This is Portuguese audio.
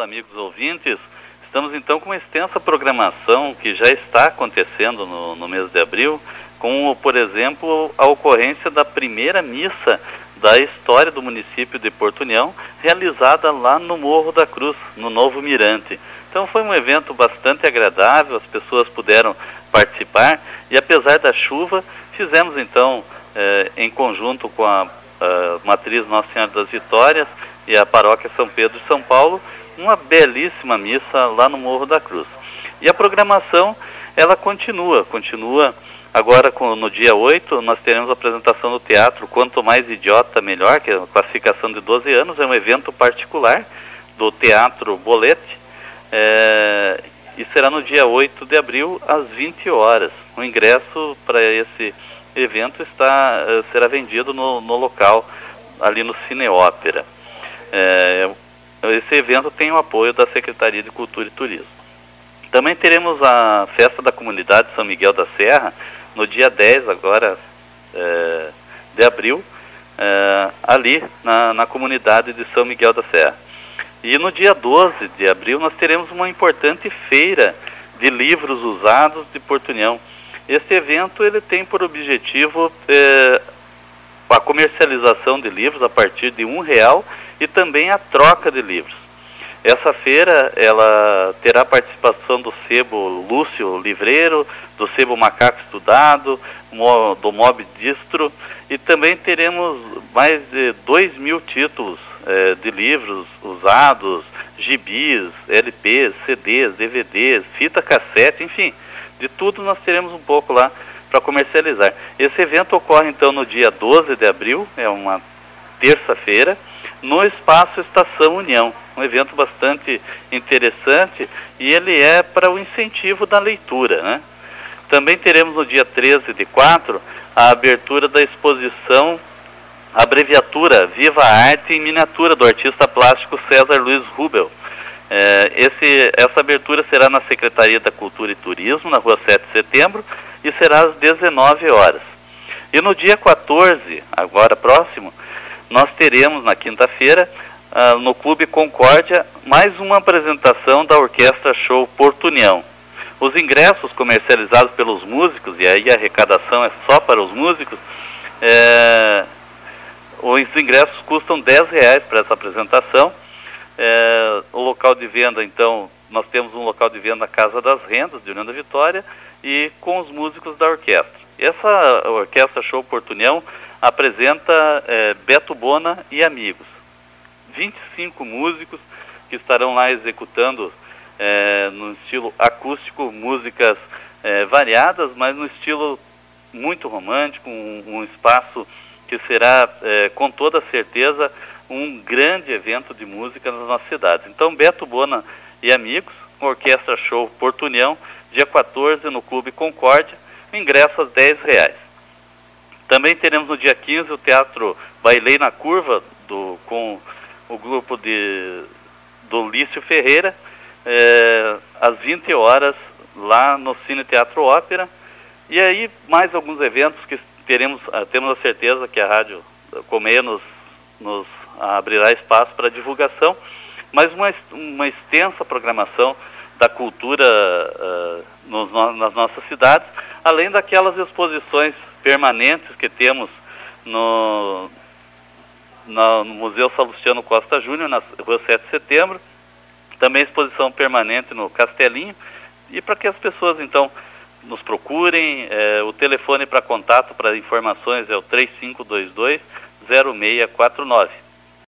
amigos ouvintes. Estamos então com uma extensa programação que já está acontecendo no mês de abril, com, por exemplo, a ocorrência da primeira missa da história do município de Porto União, realizada lá no Morro da Cruz, no Novo Mirante. Então foi um evento bastante agradável, as pessoas puderam participar e apesar da chuva, fizemos então, em conjunto com a Matriz Nossa Senhora das Vitórias e a Paróquia São Pedro de São Paulo, uma belíssima missa lá no Morro da Cruz. E a programação, ela continua agora no dia 8, nós teremos a apresentação do teatro Quanto Mais Idiota Melhor, que é a classificação de 12 anos, é um evento particular do Teatro Bolete, e será no dia 8 de abril, às 20 horas. O ingresso para esse evento será vendido no local, ali no Cine Ópera. Esse evento tem o apoio da Secretaria de Cultura e Turismo. Também teremos a Festa da Comunidade São Miguel da Serra, no dia 10 agora, de abril, ali na comunidade de São Miguel da Serra. E no dia 12 de abril nós teremos uma importante feira de livros usados de Porto União. Este evento ele tem por objetivo a comercialização de livros a partir de R$1 e também a troca de livros. Essa feira ela terá participação do Sebo Lúcio Livreiro, do Sebo Macaco Estudado, do Mob Distro, e também teremos mais de 2.000 títulos de livros usados, gibis, LPs, CDs, DVDs, fita cassete, enfim, de tudo nós teremos um pouco lá para comercializar. Esse evento ocorre então no dia 12 de abril, é uma terça-feira, no Espaço Estação União, um evento bastante interessante e ele é para o incentivo da leitura, né? Também teremos no dia 13 de 4 a abertura da exposição abreviatura Viva a Arte em Miniatura, do artista plástico César Luiz Rubel. Essa abertura será na Secretaria da Cultura e Turismo, na rua 7 de setembro, e será às 19 horas. E no dia 14, agora próximo, nós teremos na quinta-feira, no Clube Concórdia, mais uma apresentação da Orquestra Show Porto União. Os ingressos comercializados pelos músicos, e aí a arrecadação é só para os músicos, os ingressos custam R$10 para essa apresentação. O local de venda, então, nós temos um local de venda na Casa das Rendas, de União da Vitória, e com os músicos da orquestra. Essa Orquestra Show Porto União apresenta Beto Bona e Amigos. 25 músicos que estarão lá executando no estilo acústico, músicas variadas, mas no estilo muito romântico, um espaço que será, com toda certeza, um grande evento de música nas nossas cidades. Então, Beto Bona e Amigos, Orquestra Show Porto União, dia 14 no Clube Concórdia, ingresso a R$10. Também teremos no dia 15 o Teatro Bailei na Curva, com o grupo do Lício Ferreira, às 20 horas, lá no Cine Teatro Ópera. E aí, mais alguns eventos que temos a certeza que a Rádio Colmeia nos abrirá espaço para divulgação, mas uma extensa programação da cultura nas nossas cidades, além daquelas exposições permanentes que temos no Museu Salustiano Costa Júnior, na rua 7 de setembro, também exposição permanente no Castelinho, e para que as pessoas então nos procurem, o telefone para contato, para informações é o 3522-0649.